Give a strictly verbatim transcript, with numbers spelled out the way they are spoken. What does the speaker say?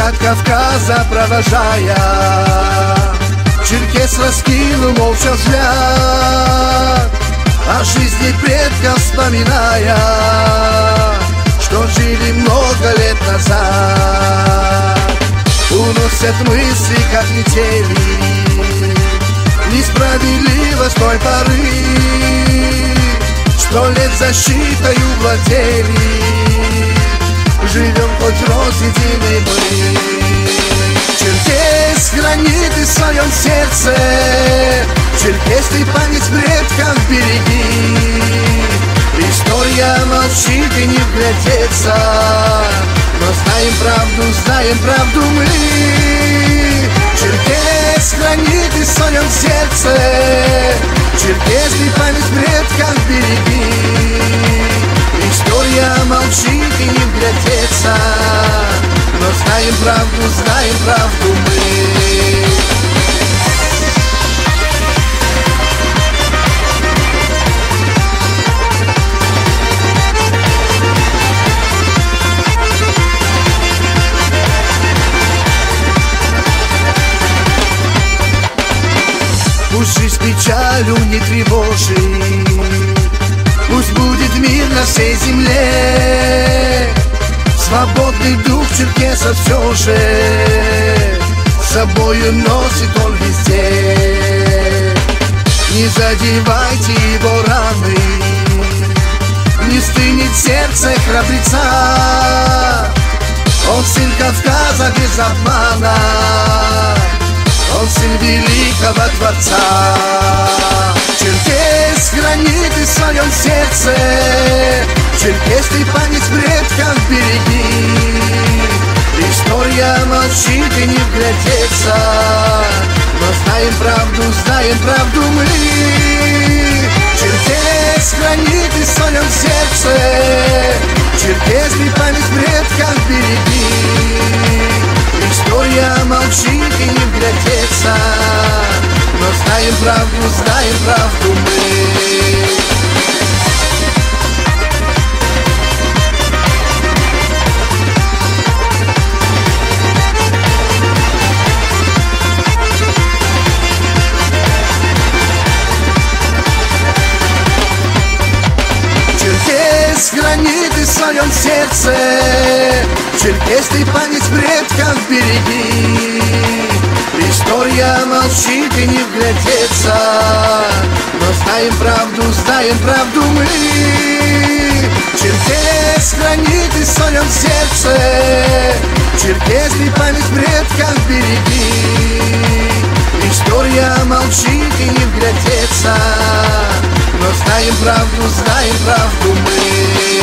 от Кавказа провожая, черкес раскинул молча взгляд, о жизни предков вспоминая, что жили много лет назад. Уносят мысли, как метели, несправедливость той поры. Сто лет защитою владели, живем хоть розъединый мы. Черкес хранит в своем сердце, черкесный память предков береги. История молчит и не вглядеться, но знаем правду, знаем правду мы. Черкес хранит в своем сердце, черкесный память предков береги. История молчит и не вглядеться, но знаем правду, знаем правду мы. Пусть жизнь печалью не тревожит, пусть будет мир на всей земле. Свободный дух черкеса все же с собою носит он везде. Не задевайте его раны, не стынет сердце храбреца. Он сын Кавказа без обмана, он сын великого Творца. Черкес хранит в своем сердце, черкесный память предков береги. История молчит и не вглядеться, но знаем правду, знаем правду мы. Черкес хранит в своем сердце, черкесный память предков береги. История молчит и не вглядеться, но знаем правду, знаем правду мы. Черкес хранит в своем сердце, черкесный память предков береги. История молчит и не вглядеться, но знаем правду, знаем правду мы. Черкес хранит в своем сердце, черкесный память предков береги. История молчит и не вглядеться, но знаем правду, знаем правду мы.